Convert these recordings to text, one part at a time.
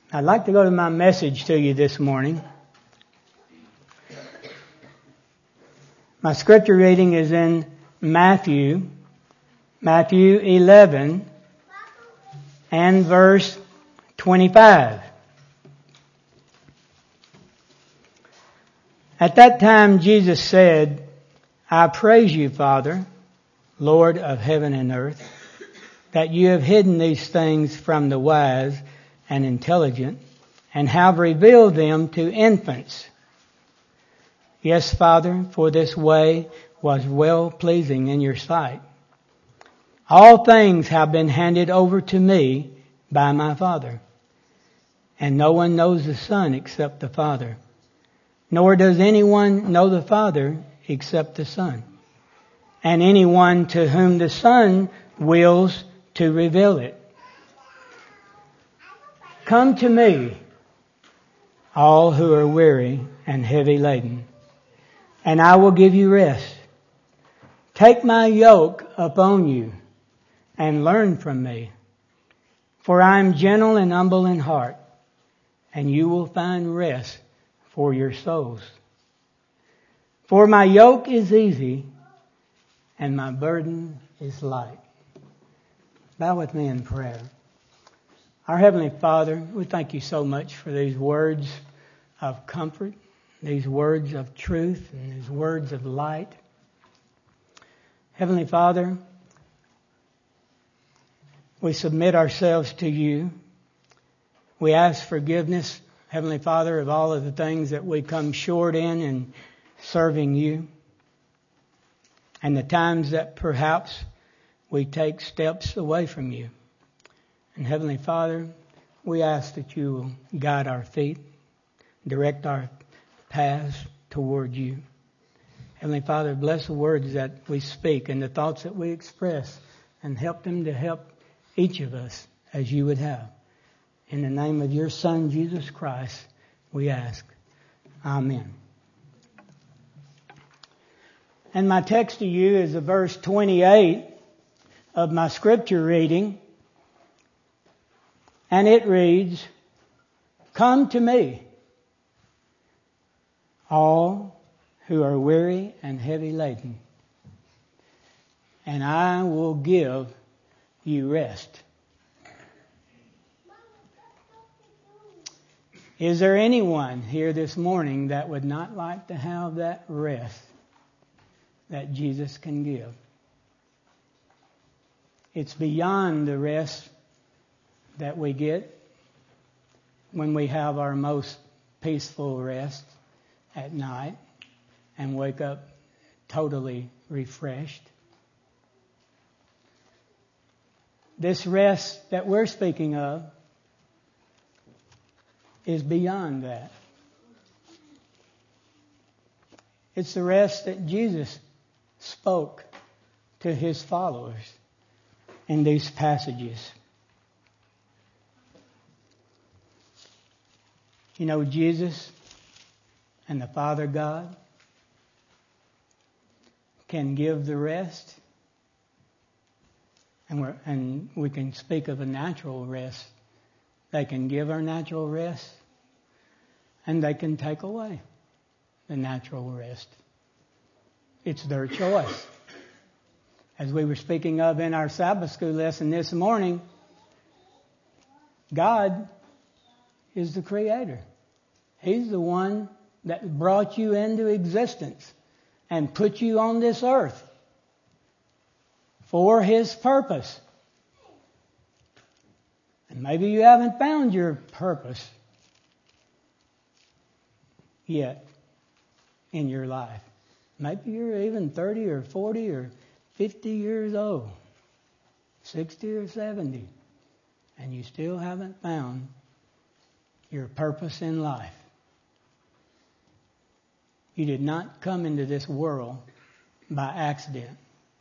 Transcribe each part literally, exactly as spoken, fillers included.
I'd like to go to my message to you this morning. My scripture reading is in Matthew, Matthew eleven and verse twenty-five. At that time Jesus said, I praise you, Father, Lord of heaven and earth, that you have hidden these things from the wise and intelligent, and have revealed them to infants. Yes, Father, for this way was well pleasing in your sight. All things have been handed over to me by my Father, and no one knows the Son except the Father, nor does anyone know the Father except the Son, and anyone to whom the Son wills to reveal it. Come to me, all who are weary and heavy laden, and I will give you rest. Take my yoke upon you and learn from me, for I am gentle and humble in heart, and you will find rest for your souls. For my yoke is easy and my burden is light. Bow with me in prayer. Our Heavenly Father, we thank you so much for these words of comfort, these words of truth, and these words of light. Heavenly Father, we submit ourselves to you. We ask forgiveness, Heavenly Father, of all of the things that we come short in in serving you, and the times that perhaps we take steps away from you. And Heavenly Father, we ask that you will guide our feet, direct our paths toward you. Heavenly Father, bless the words that we speak and the thoughts that we express, and help them to help each of us as you would have. In the name of your Son, Jesus Christ, we ask. Amen. And my text to you is the verse twenty-eight of my scripture reading. And it reads, Come to me, all who are weary and heavy laden, and I will give you rest. Is there anyone here this morning that would not like to have that rest that Jesus can give? It's beyond the rest that we get when we have our most peaceful rest at night and wake up totally refreshed. This rest that we're speaking of is beyond that. It's the rest that Jesus spoke to his followers in these passages. You know, Jesus and the Father God can give the rest, and, we're, and we can speak of a natural rest. They can give our natural rest, and they can take away the natural rest. It's their choice. As we were speaking of in our Sabbath school lesson this morning, God is the Creator. He's the one that brought you into existence and put you on this earth for his purpose. And maybe you haven't found your purpose yet in your life. Maybe you're even thirty or forty or fifty years old, sixty or seventy, and you still haven't found your purpose in life. You did not come into this world by accident.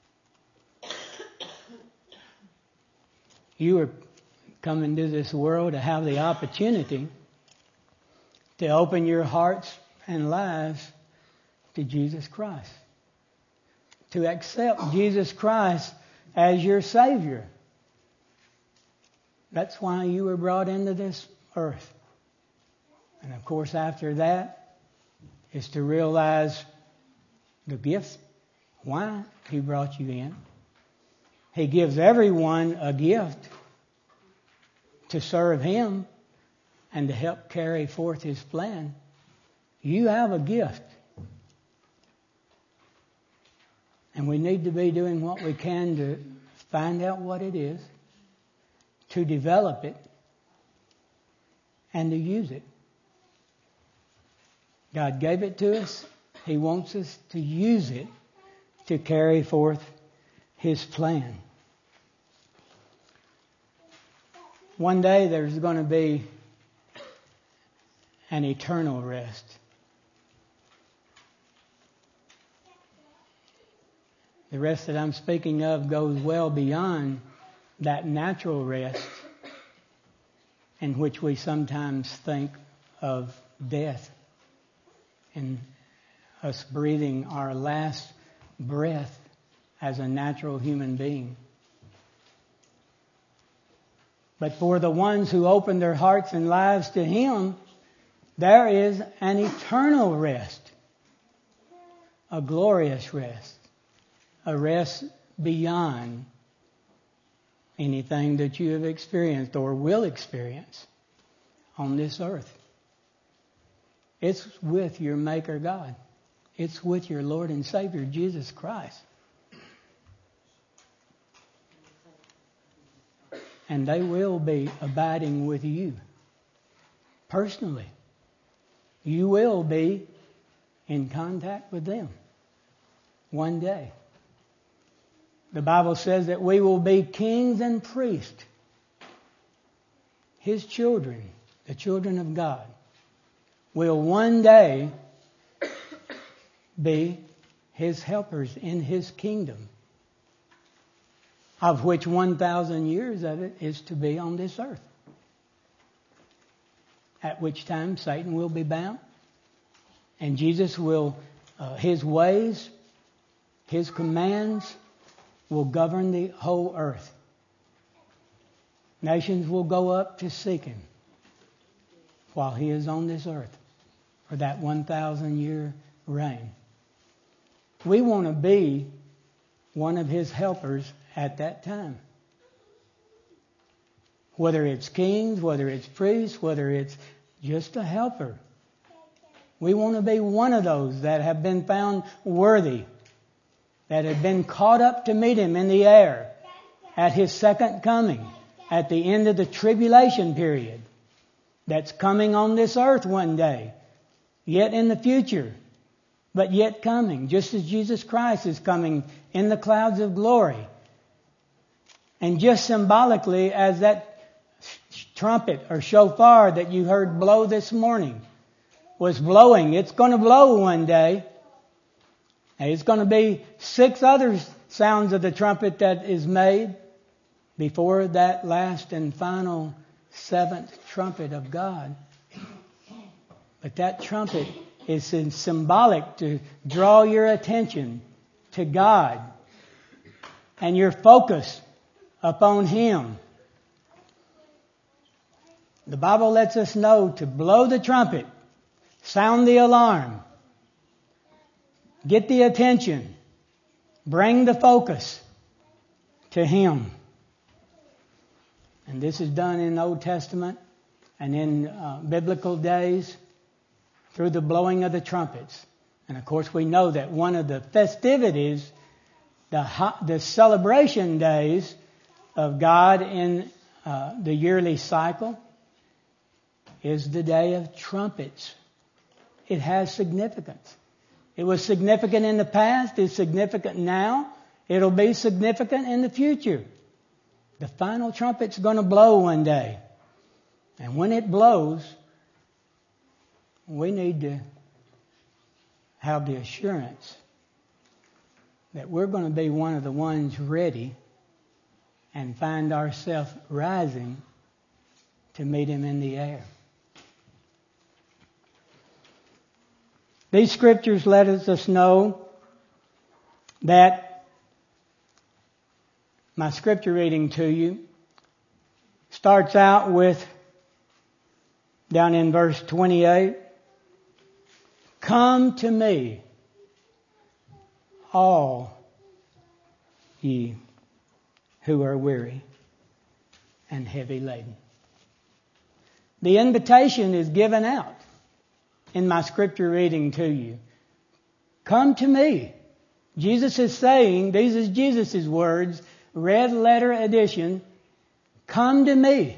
You were coming to this world to have the opportunity to open your hearts and lives to Jesus Christ, to accept Jesus Christ as your Savior. That's why you were brought into this earth. And of course, after that, is to realize the gifts, why He brought you in. He gives everyone a gift to serve Him and to help carry forth His plan. You have a gift. And we need to be doing what we can to find out what it is, to develop it, and to use it. God gave it to us. He wants us to use it to carry forth His plan. One day there's going to be an eternal rest. The rest that I'm speaking of goes well beyond that natural rest in which we sometimes think of death and us breathing our last breath as a natural human being. But for the ones who open their hearts and lives to Him, there is an eternal rest, a glorious rest, a rest beyond anything that you have experienced or will experience on this earth. It's with your Maker God. It's with your Lord and Savior, Jesus Christ. And they will be abiding with you personally. You will be in contact with them one day. The Bible says that we will be kings and priests, His children, the children of God, will one day be His helpers in His kingdom, of which one thousand years of it is to be on this earth. At which time Satan will be bound, and Jesus will, uh, His ways, His commands will govern the whole earth. Nations will go up to seek Him while He is on this earth for that one thousand year reign. We want to be one of His helpers at that time. Whether it's kings, whether it's priests, whether it's just a helper. We want to be one of those that have been found worthy, that have been caught up to meet Him in the air at His second coming, at the end of the tribulation period that's coming on this earth one day, yet in the future, but yet coming, just as Jesus Christ is coming in the clouds of glory. And just symbolically, as that trumpet or shofar that you heard blow this morning was blowing, it's going to blow one day. And it's going to be six other sounds of the trumpet that is made before that last and final seventh trumpet of God. But that trumpet is symbolic to draw your attention to God and your focus upon Him. The Bible lets us know to blow the trumpet, sound the alarm, get the attention, bring the focus to Him. And this is done in the Old Testament and in uh, biblical days through the blowing of the trumpets. And of course we know that one of the festivities, the, ho- the celebration days of God in uh, the yearly cycle is the Day of Trumpets. It has significance. It was significant in the past. It's significant now. It'll be significant in the future. The final trumpet's going to blow one day. And when it blows, we need to have the assurance that we're going to be one of the ones ready and find ourselves rising to meet Him in the air. These scriptures let us know that my scripture reading to you starts out with down in verse twenty-eight. Come to me, all ye who are weary and heavy laden. The invitation is given out in my scripture reading to you. Come to me. Jesus is saying, these is Jesus' words, red letter edition, come to me,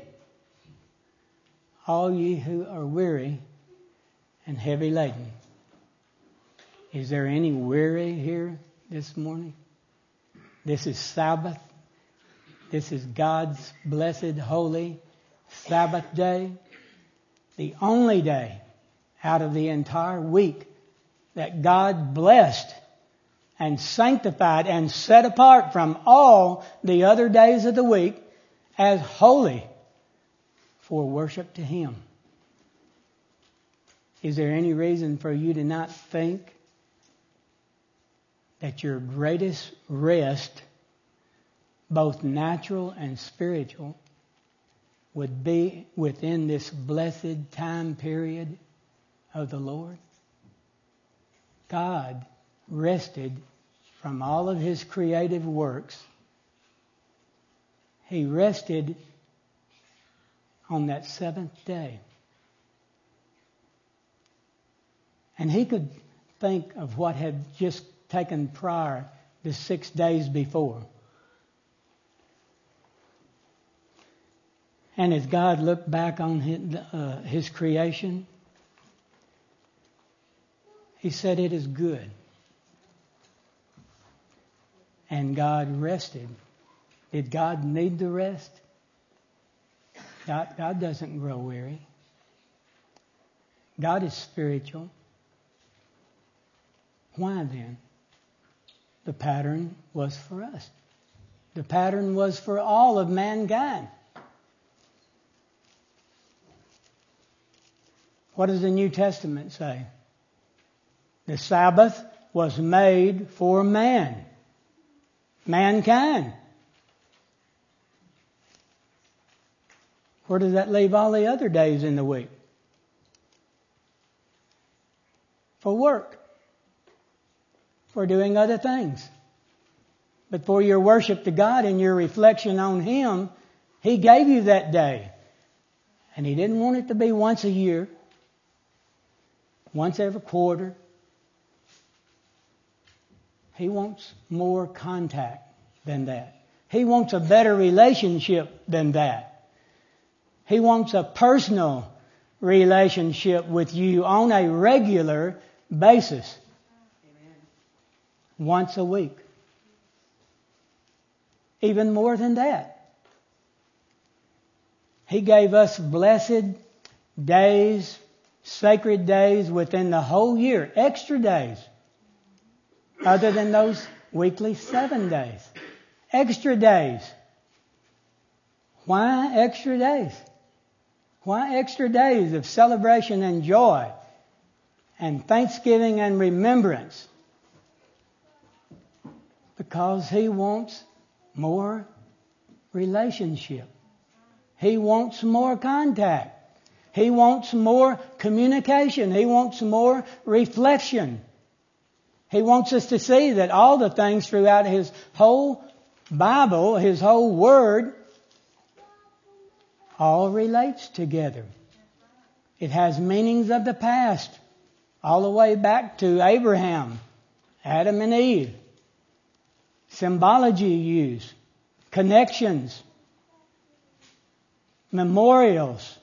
all ye who are weary and heavy laden. Is there any weary here this morning? This is Sabbath. This is God's blessed, holy Sabbath day. The only day out of the entire week that God blessed and sanctified and set apart from all the other days of the week as holy for worship to Him. Is there any reason for you to not think that your greatest rest, both natural and spiritual, would be within this blessed time period of the Lord? God rested from all of His creative works. He rested on that seventh day. And He could think of what had just taken prior the six days before. And as God looked back on his, uh, his creation, He said, it is good. And God rested. Did God need the rest? God, God doesn't grow weary. God is spiritual. Why then? The pattern was for us. The pattern was for all of mankind. What does the New Testament say? The Sabbath was made for man. Mankind. Where does that leave all the other days in the week? For work. For doing other things. But for your worship to God and your reflection on Him, He gave you that day. And He didn't want it to be once a year. Once every quarter. He wants more contact than that. He wants a better relationship than that. He wants a personal relationship with you on a regular basis. Amen. Once a week. Even more than that. He gave us blessed days, sacred days within the whole year. Extra days. Other than those weekly seven days. Extra days. Why extra days? Why extra days of celebration and joy and thanksgiving and remembrance? Because He wants more relationship. He wants more contact. He wants more communication. He wants more reflection. He wants us to see that all the things throughout His whole Bible, His whole Word, all relates together. It has meanings of the past, all the way back to Abraham, Adam and Eve. Symbology used, connections, memorials.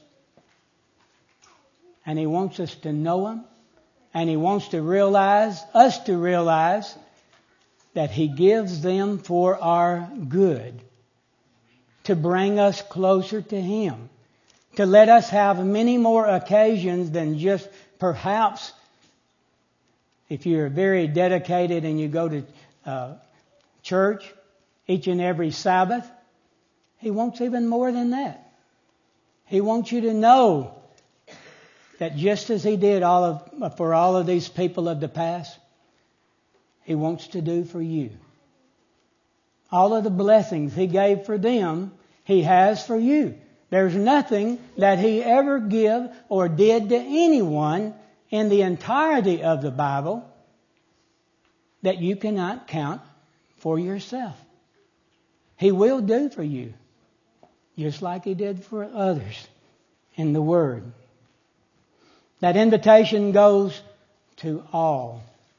And He wants us to know Him. And He wants to realize, us to realize, that He gives them for our good. To bring us closer to Him. To let us have many more occasions than just perhaps, if you're very dedicated and you go to uh, church each and every Sabbath. He wants even more than that. He wants you to know that just as He did all of, for all of these people of the past, He wants to do for you. All of the blessings He gave for them, He has for you. There's nothing that He ever give or did to anyone in the entirety of the Bible that you cannot count for yourself. He will do for you, just like He did for others in the Word. That invitation goes to all.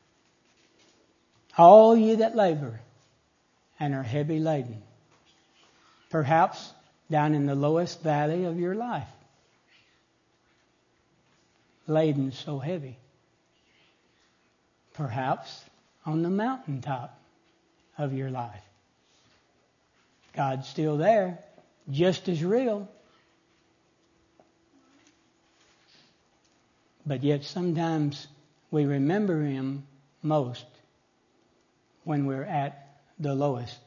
All ye that labor and are heavy laden. Perhaps down in the lowest valley of your life. Laden so heavy. Perhaps on the mountaintop of your life. God's still there, just as real. But yet sometimes we remember Him most when we're at the lowest.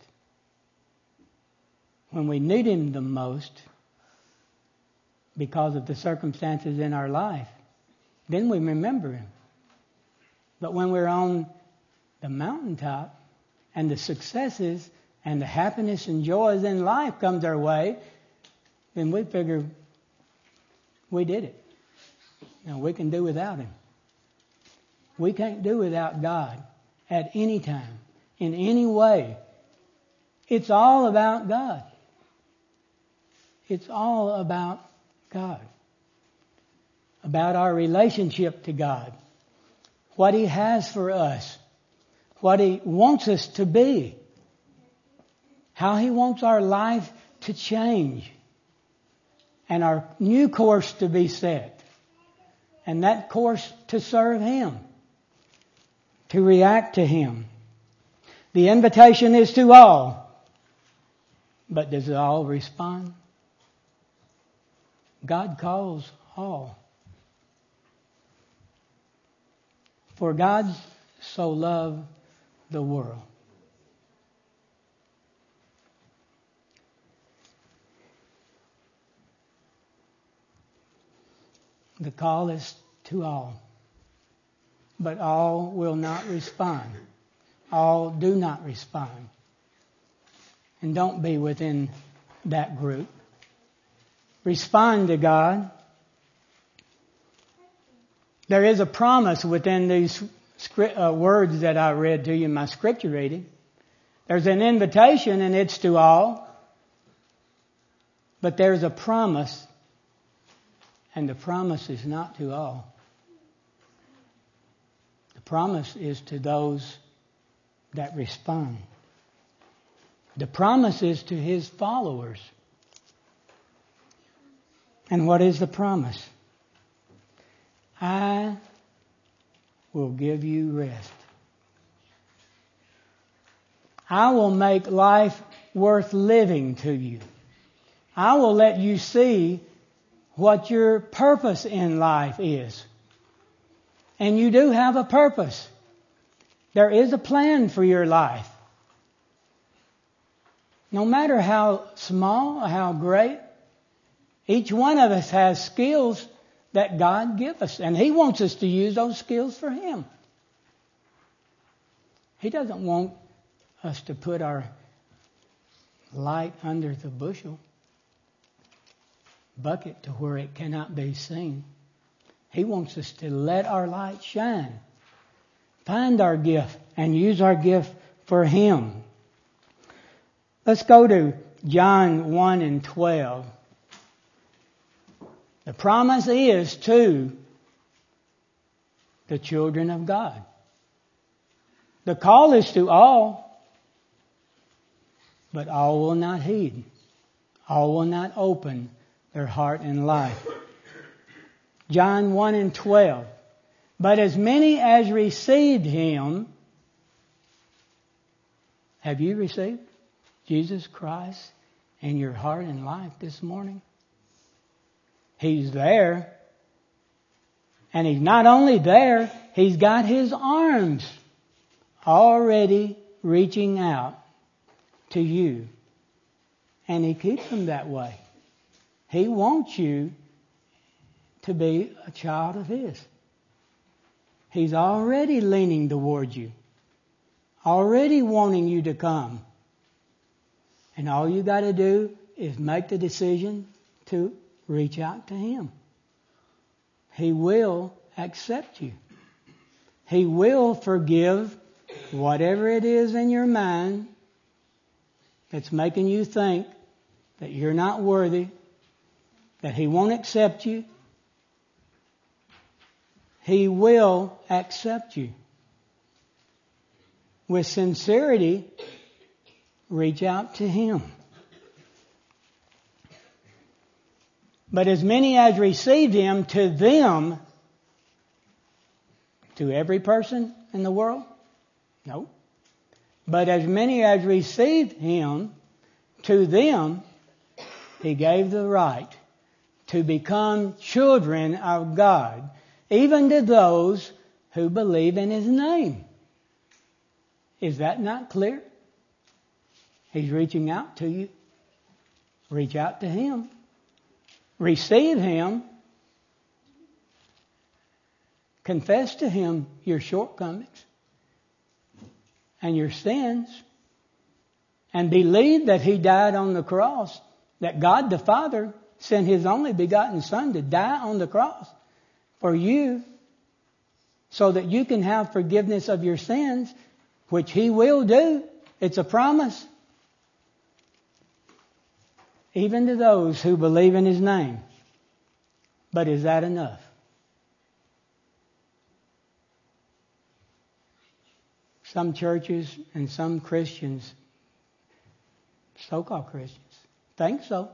When we need Him the most because of the circumstances in our life, then we remember Him. But when we're on the mountaintop and the successes and the happiness and joys in life comes our way, then we figure we did it. You know, we can do without Him. We can't do without God at any time, in any way. It's all about God. It's all about God. About our relationship to God. What He has for us. What He wants us to be. How He wants our life to change. And our new course to be set. And that course to serve Him. To react to Him. The invitation is to all. But does all respond? God calls all. For God so loved the world. The call is to all. But all will not respond. All do not respond. And don't be within that group. Respond to God. There is a promise within these uh, words that I read to you in my scripture reading. There's an invitation and it's to all. But there's a promise. And the promise is not to all. The promise is to those that respond. The promise is to His followers. And what is the promise? I will give you rest. I will make life worth living to you. I will let you see what your purpose in life is. And you do have a purpose. There is a plan for your life. No matter how small or how great, each one of us has skills that God gives us. And He wants us to use those skills for Him. He doesn't want us to put our light under the bushel bucket to where it cannot be seen. He wants us to let our light shine. Find our gift and use our gift for Him. Let's go to John one and twelve. The promise is to the children of God. The call is to all, but all will not heed. All will not open their heart and life. John one and twelve. But as many as received Him, have you received Jesus Christ in your heart and life this morning? He's there. And He's not only there, He's got His arms already reaching out to you. And He keeps them that way. He wants you to be a child of His. He's already leaning towards you. Already wanting you to come. And all you got to do is make the decision to reach out to Him. He will accept you. He will forgive whatever it is in your mind that's making you think that you're not worthy, that He won't accept you. He will accept you. With sincerity, reach out to Him. But as many as received Him, to them, to every person in the world? No. But as many as received Him, to them He gave the right to become children of God, even to those who believe in His name. Is that not clear? He's reaching out to you. Reach out to Him. Receive Him. Confess to Him your shortcomings and your sins. And believe that He died on the cross. That God the Father sent His only begotten Son to die on the cross for you, so that you can have forgiveness of your sins, which He will do. It's a promise. Even to those who believe in His name. But is that enough? Some churches and some Christians, so-called Christians, think so.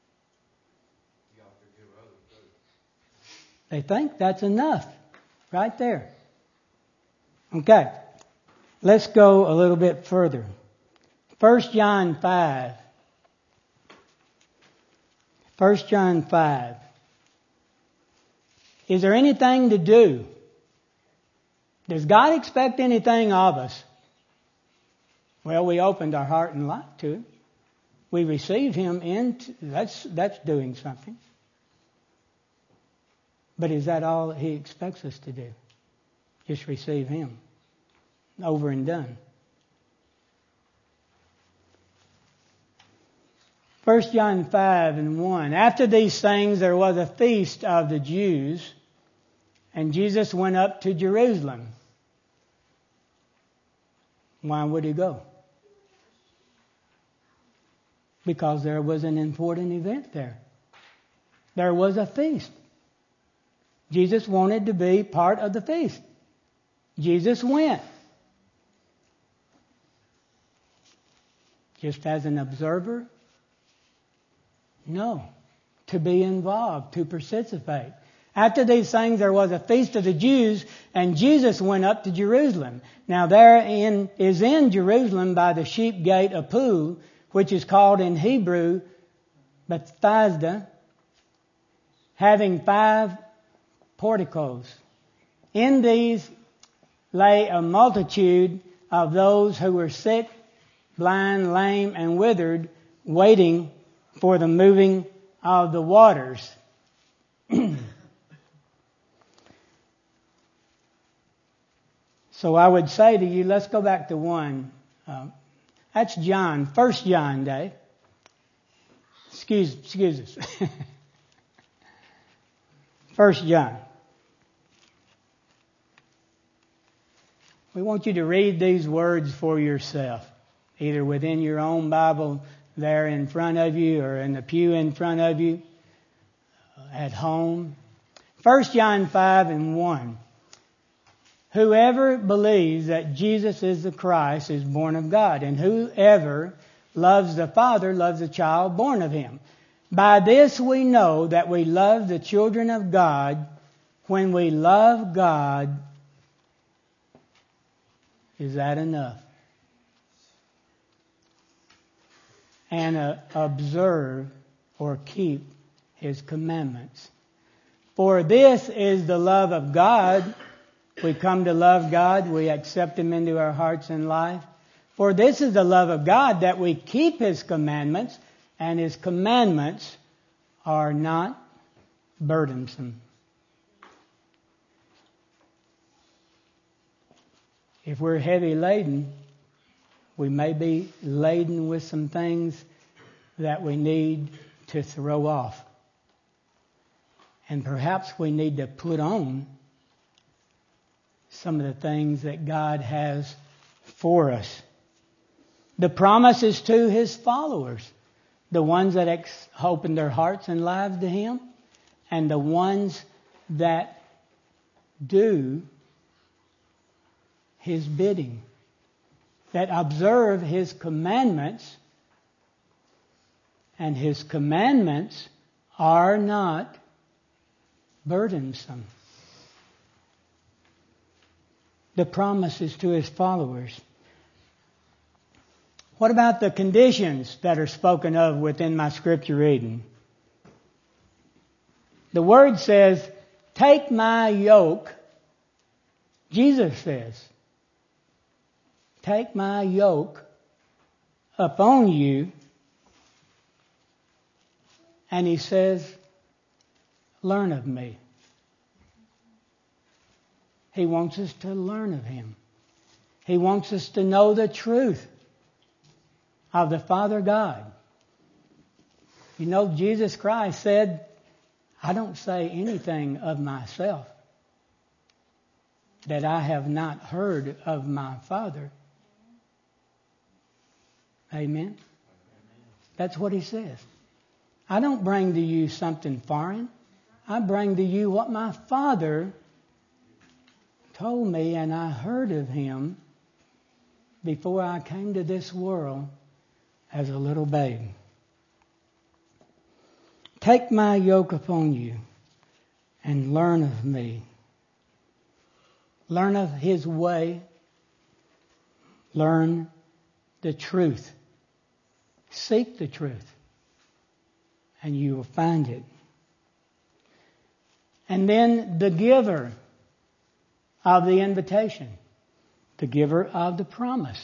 They think that's enough. Right there. Okay. Let's go a little bit further. First John five. First John five. Is there anything to do? Does God expect anything of us? Well, we opened our heart and life to Him. We received Him into, that's, that's doing something. But is that all He expects us to do? Just receive Him. Over and done. First John five and one. After these things there was a feast of the Jews, and Jesus went up to Jerusalem. Why would He go? Because there was an important event there. There was a feast. Jesus wanted to be part of the feast. Jesus went. Just as an observer? No. To be involved, to participate. After these things there was a feast of the Jews, and Jesus went up to Jerusalem. Now therein is in Jerusalem by the sheep gate a pool, which is called in Hebrew Bethesda, having five porticos. In these lay a multitude of those who were sick, blind, lame, and withered, waiting for the moving of the waters. So I would say to you, let's go back to one. Uh, that's John, First John Day. Excuse, excuse us. First John. We want you to read these words for yourself, either within your own Bible there in front of you or in the pew in front of you, at home. First John five and one. Whoever believes that Jesus is the Christ is born of God, and whoever loves the Father loves the child born of Him. By this we know that we love the children of God when we love God. Is that enough? And uh, observe or keep His commandments. For this is the love of God. We come to love God. We accept Him into our hearts and life. For this is the love of God, that we keep His commandments, and His commandments are not burdensome. If we're heavy laden, we may be laden with some things that we need to throw off And perhaps we need to put on some of the things that God has for us. The promise is to His followers, the ones that ex- open their hearts and lives to Him, and the ones that do His bidding, that observe His commandments. And His commandments are not burdensome. The promise is to His followers. What about the conditions that are spoken of within my scripture reading? The Word says, take my yoke. Jesus says, take my yoke upon you. And He says, learn of me. He wants us to learn of Him. He wants us to know the truth of the Father God. You know, Jesus Christ said, I don't say anything of myself that I have not heard of my Father. Amen? That's what He says. I don't bring to you something foreign. I bring to you what my Father told me, and I heard of Him before I came to this world as a little babe. Take my yoke upon you and learn of me. Learn of His way. Learn the truth. Seek the truth, and you will find it. And then the giver of the invitation, the giver of the promise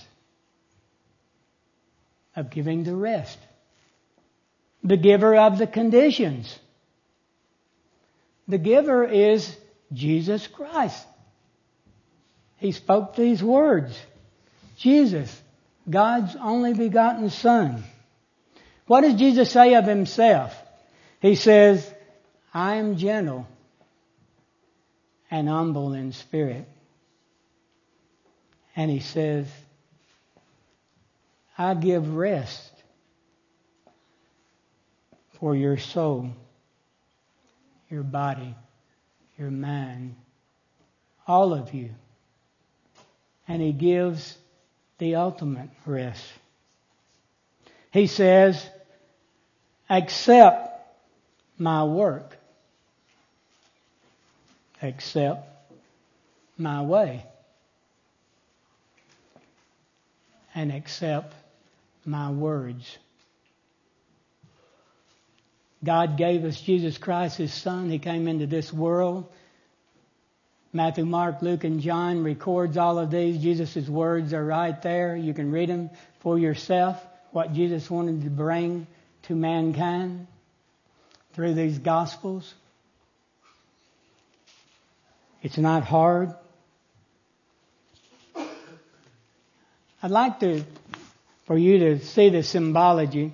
of giving the rest, the giver of the conditions. The giver is Jesus Christ. He spoke these words. Jesus, God's only begotten Son. What does Jesus say of Himself? He says, I am gentle and humble in spirit. And He says, I give rest for your soul, your body, your mind, all of you. And He gives the ultimate rest. He says, accept my work. Accept my way. And accept my words. God gave us Jesus Christ, His Son. He came into this world. Matthew, Mark, Luke, and John records all of these. Jesus' words are right there. You can read them for yourself, what Jesus wanted to bring to mankind through these Gospels. It's not hard. I'd like to, for you to see the symbology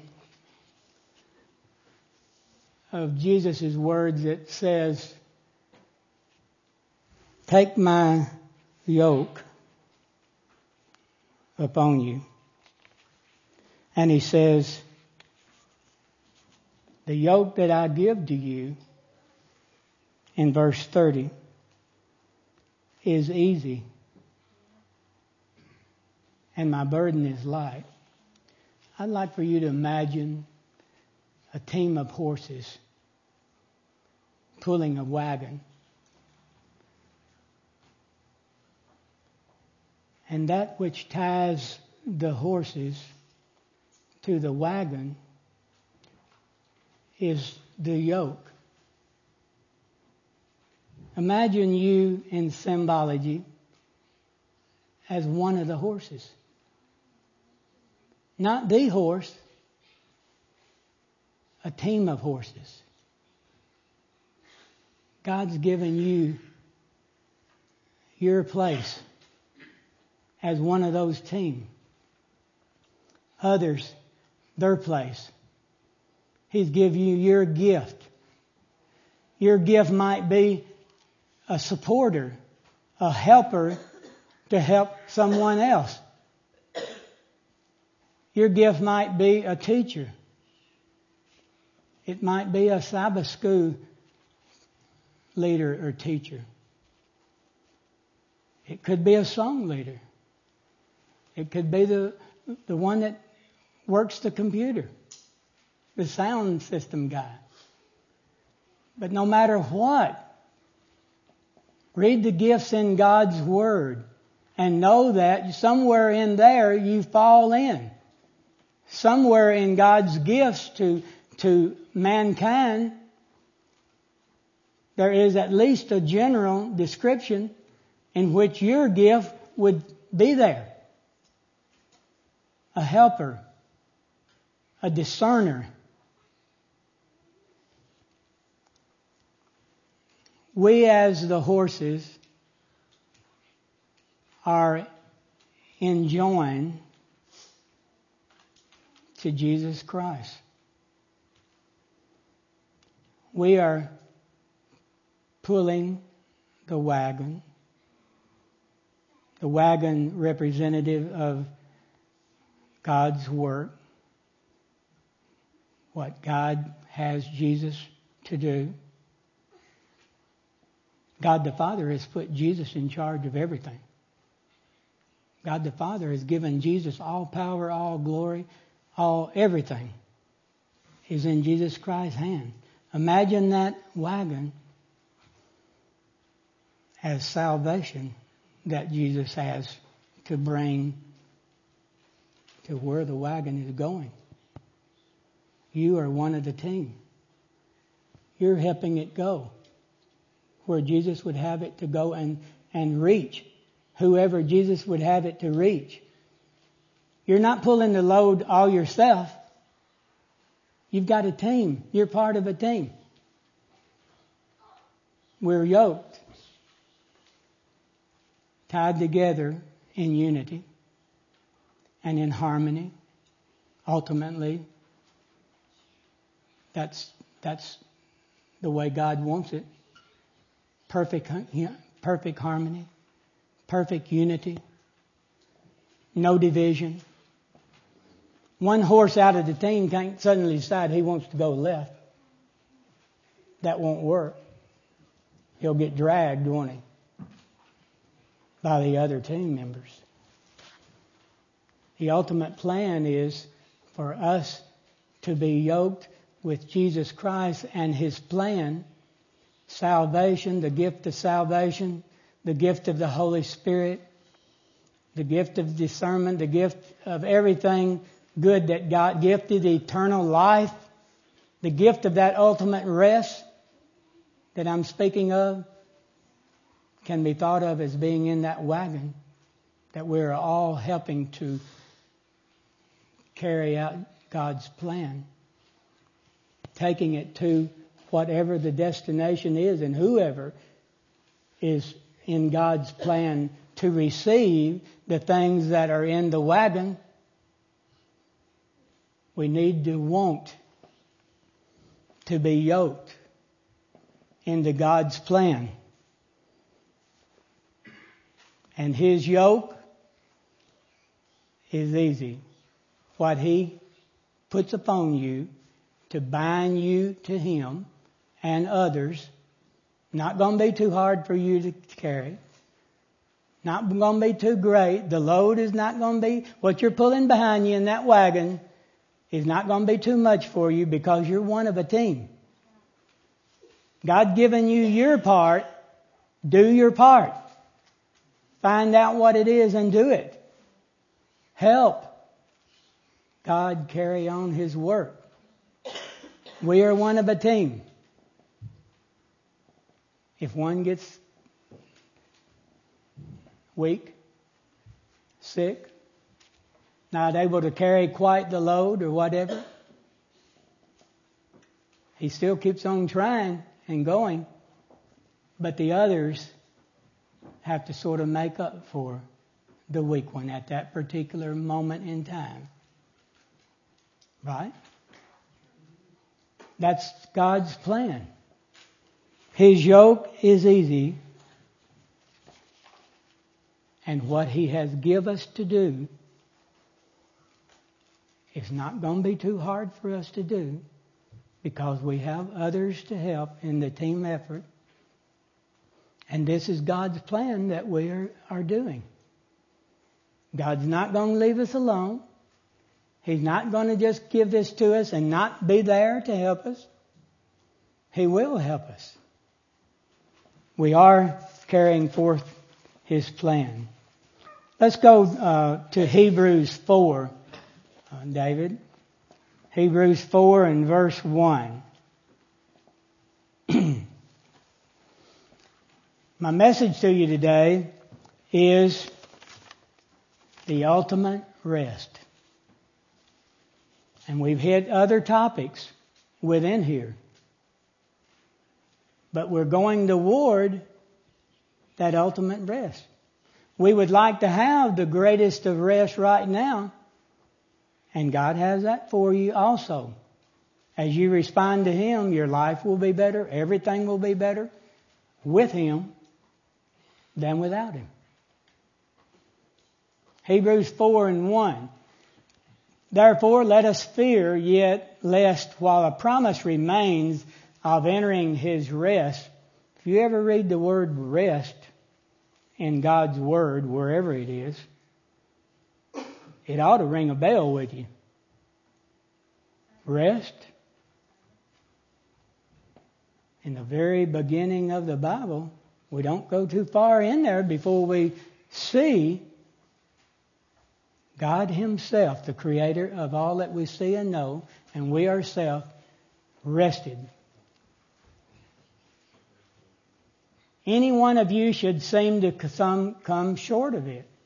of Jesus' words that says, take my yoke upon you. And He says, the yoke that I give to you, in verse thirty, is easy, and my burden is light. I'd like for you to imagine a team of horses pulling a wagon. And that which ties the horses to the wagon is the yoke. Imagine you in symbology as one of the horses. Not the horse, a team of horses. God's given you your place as one of those team. Others, their place. He's given you your gift. Your gift might be a supporter, a helper to help someone else. Your gift might be a teacher. It might be a Sabbath school leader or teacher. It could be a song leader. It could be the the one that works the computer, the sound system guy. But no matter what, read the gifts in God's Word and know that somewhere in there you fall in. Somewhere in God's gifts to, to mankind, there is at least a general description in which your gift would be there. A helper, a discerner. We as the horses are enjoined to Jesus Christ. We are pulling the wagon, the wagon representative of God's work, what God has Jesus to do. God the Father has put Jesus in charge of everything. God the Father has given Jesus all power, all glory, all everything is in Jesus Christ's hand. Imagine that wagon as salvation that Jesus has to bring to where the wagon is going. You are one of the team. You're helping it go where Jesus would have it to go and, and reach whoever Jesus would have it to reach. You're not pulling the load all yourself. You've got a team. You're part of a team. We're yoked, tied together in unity and in harmony. Ultimately, that's that's the way God wants it. Perfect, perfect harmony, perfect unity, no division. One horse out of the team can't suddenly decide he wants to go left. That won't work. He'll get dragged, won't he, by the other team members. The ultimate plan is for us to be yoked with Jesus Christ and His plan. Salvation, the gift of salvation, the gift of the Holy Spirit, the gift of discernment, the gift of everything good that God gifted, eternal life, the gift of that ultimate rest that I'm speaking of can be thought of as being in that wagon that we're all helping to carry out God's plan, taking it to whatever the destination is and whoever is in God's plan to receive the things that are in the wagon. We need to want to be yoked into God's plan. And His yoke is easy. What He puts upon you to bind you to Him and others, not going to be too hard for you to carry. Not going to be too great. The load is not going to be, what you're pulling behind you in that wagon is not going to be too much for you because you're one of a team. God given you your part, do your part. Find out what it is and do it. Help God carry on His work. We are one of a team. If one gets weak, sick, not able to carry quite the load or whatever, he still keeps on trying and going, but the others have to sort of make up for the weak one at that particular moment in time. Right? That's God's plan. His yoke is easy, and what He has given us to do is not going to be too hard for us to do, because we have others to help in the team effort. And this is God's plan that we are, are doing. God's not going to leave us alone. He's not going to just give this to us and not be there to help us. He will help us. We are carrying forth His plan. Let's go uh, to Hebrews four, uh, David. Hebrews four and verse one. My message to you today is the ultimate rest. And we've hit other topics within here. But we're going toward that ultimate rest. We would like to have the greatest of rest right now. And God has that for you also. As you respond to Him, your life will be better. Everything will be better with Him than without Him. Hebrews four and one. Therefore, let us fear, yet lest while a promise remains of entering His rest. If you ever read the word rest in God's Word, wherever it is, it ought to ring a bell with you. Rest. In the very beginning of the Bible, we don't go too far in there before we see God Himself, the Creator of all that we see and know, and we ourselves rested. Any one of you should seem to come, come short of it.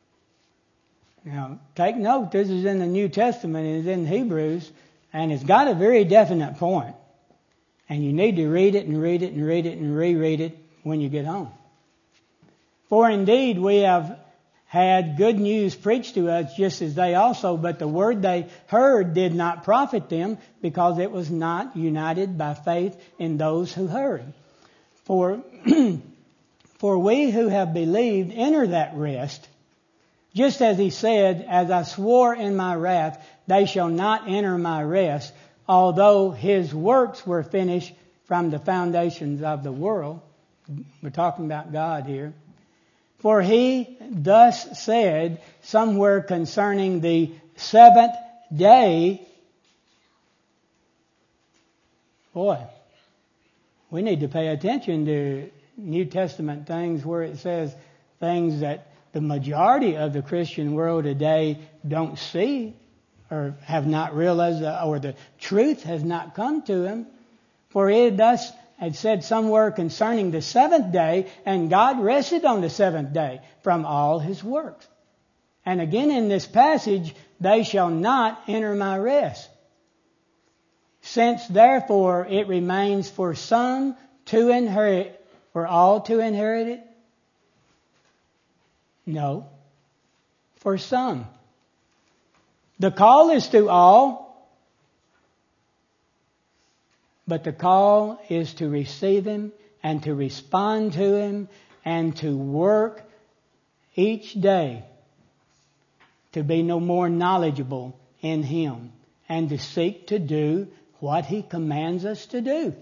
Now, take note, this is in the New Testament, it's in Hebrews, and it's got a very definite point. And you need to read it and read it and read it and reread it when you get home. For indeed we have had good news preached to us just as they also, but the word they heard did not profit them, because it was not united by faith in those who heard. For, for we who have believed enter that rest, just as He said, as I swore in my wrath, they shall not enter my rest, although His works were finished from the foundations of the world. We're talking about God here. For He thus said somewhere concerning the seventh day. Boy, we need to pay attention to New Testament things where it says things that the majority of the Christian world today don't see or have not realized, or the truth has not come to them. For it thus had said somewhere concerning the seventh day, and God rested on the seventh day from all His works. And again in this passage, they shall not enter my rest. Since therefore it remains for some to inherit, for all to inherit it? No, for some. The call is to all, but the call is to receive Him and to respond to Him and to work each day to be no more knowledgeable in Him and to seek to do what He commands us to do.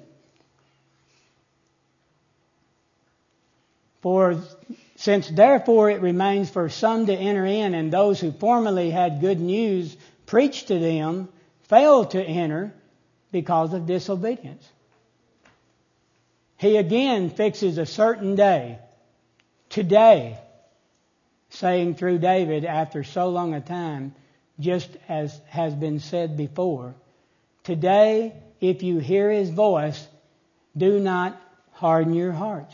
For since therefore it remains for some to enter in, and those who formerly had good news preached to them failed to enter because of disobedience. He again fixes a certain day, today, saying through David after so long a time, just as has been said before, today, if you hear His voice, do not harden your hearts.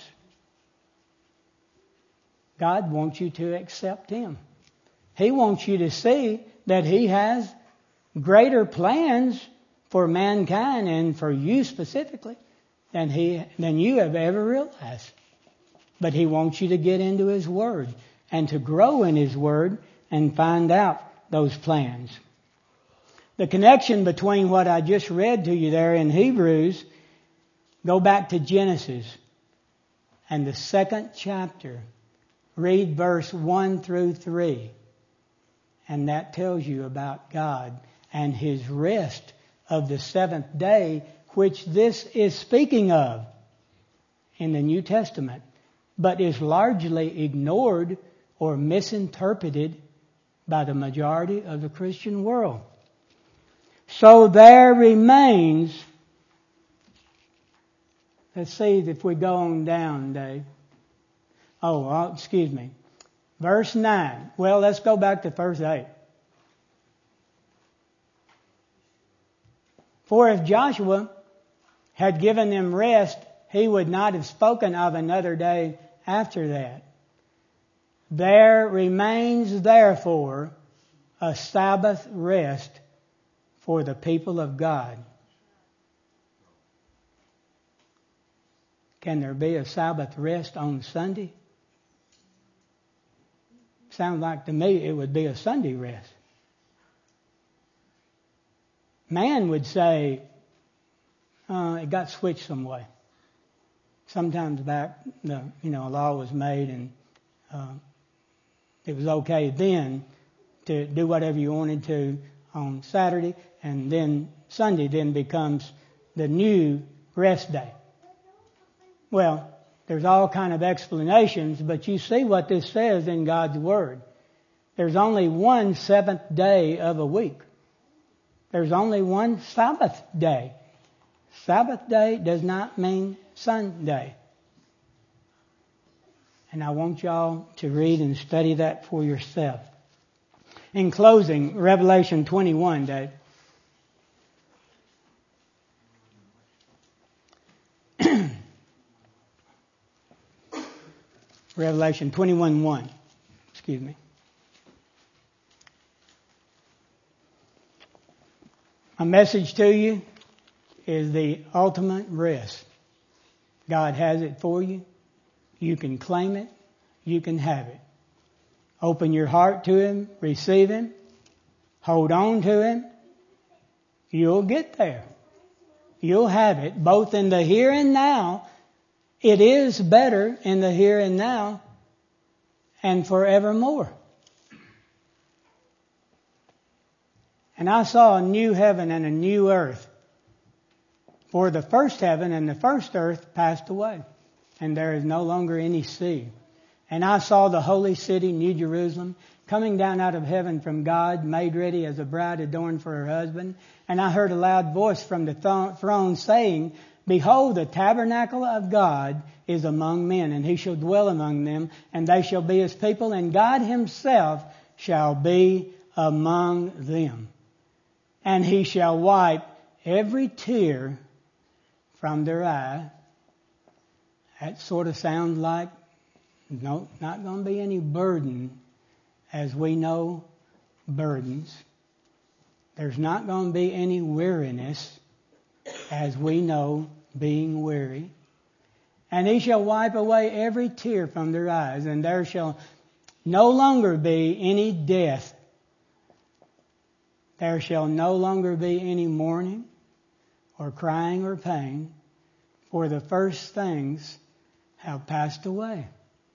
God wants you to accept Him. He wants you to see that He has greater plans for mankind and for you specifically than he than you have ever realized. But He wants you to get into His Word and to grow in His Word and find out those plans. The connection between what I just read to you there in Hebrews Go back to Genesis and the second chapter. Read verse one through three. And that tells you about God and His rest of the seventh day, which this is speaking of in the New Testament, but is largely ignored or misinterpreted by the majority of the Christian world. So there remains, let's see if we go on down, Dave. Oh, uh, excuse me. Verse nine. Well, let's go back to verse eight. For if Joshua had given them rest, he would not have spoken of another day after that. There remains therefore a Sabbath rest for the people of God. Can there be a Sabbath rest on Sunday? Sounds like to me it would be a Sunday rest. Man would say, uh, it got switched some way. Sometimes back, the you know, a law was made and uh, it was okay then to do whatever you wanted to on Saturday, and then Sunday then becomes the new rest day. Well, there's all kind of explanations, but you see what this says in God's Word. There's only one seventh day of a week. There's only one Sabbath day. Sabbath day does not mean Sunday. And I want y'all to read and study that for yourself. In closing, Revelation twenty-one, Dave. Revelation twenty-one one. Excuse me. My message to you is the ultimate rest. God has it for you. You can claim it. You can have it. Open your heart to Him. Receive Him. Hold on to Him. You'll get there. You'll have it both in the here and now. It is better in the here and now and forevermore. And I saw a new heaven and a new earth. For the first heaven and the first earth passed away, and there is no longer any sea. And I saw the holy city, New Jerusalem, coming down out of heaven from God, made ready as a bride adorned for her husband. And I heard a loud voice from the th- throne saying, Behold, the tabernacle of God is among men, and He shall dwell among them, and they shall be His people, and God Himself shall be among them. And He shall wipe every tear from their eye. That sort of sounds like no, not going to be any burden as we know burdens. There's not going to be any weariness as we know being weary. And He shall wipe away every tear from their eyes, and there shall no longer be any death. There shall no longer be any mourning or crying or pain, for the first things have passed away.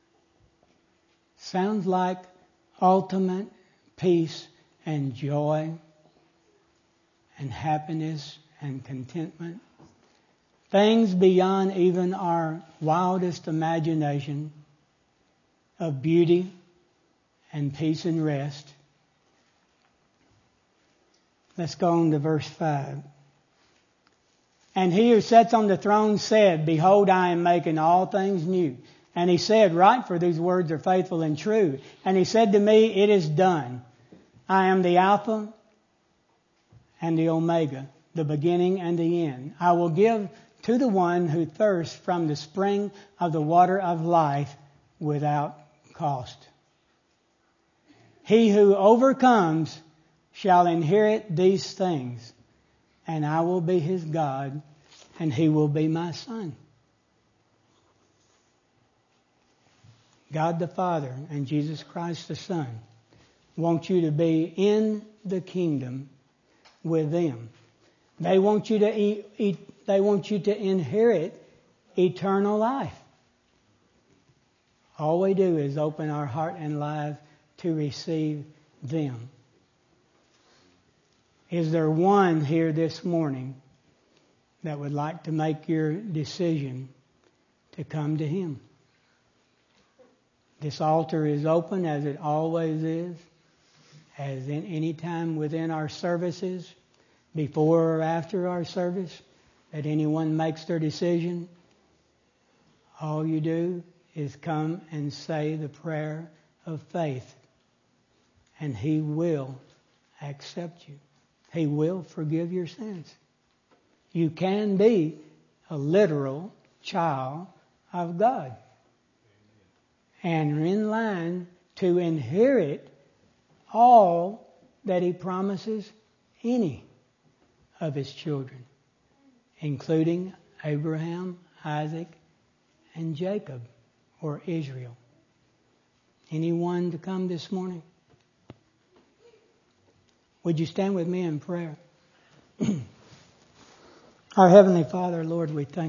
Sounds like ultimate peace and joy and happiness and contentment. Things beyond even our wildest imagination of beauty and peace and rest. Let's go on to verse five. And He who sits on the throne said, Behold, I am making all things new. And He said, Write, for these words are faithful and true. And He said to me, It is done. I am the Alpha and the Omega, the beginning and the end. I will give to the one who thirsts from the spring of the water of life without cost. He who overcomes shall inherit these things, and I will be his God, and he will be my son. God the Father and Jesus Christ the Son want you to be in the kingdom with them. They want you to eat, eat, they want you to inherit eternal life. All we do is open our heart and lives to receive them. Is there one here this morning that would like to make your decision to come to Him? This altar is open as it always is, as in any time within our services, before or after our service, that anyone makes their decision. All you do is come and say the prayer of faith, and He will accept you. He will forgive your sins. You can be a literal child of God and in line to inherit all that He promises any of His children, including Abraham, Isaac, and Jacob, or Israel. Anyone to come this morning? Would you stand with me in prayer? Our Heavenly Father, Lord, we thank you.